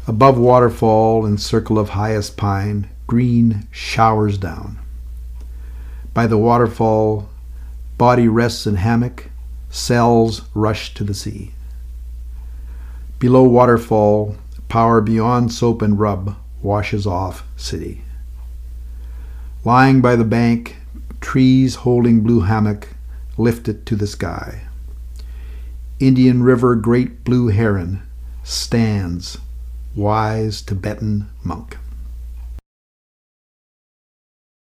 Above waterfall and circle of highest pine, green showers down. By the waterfall, body rests in hammock, cells rush to the sea. Below waterfall, power beyond soap and rub washes off city. Lying by the bank, trees holding blue hammock, lifted to the sky. Indian River great blue heron stands, wise Tibetan monk.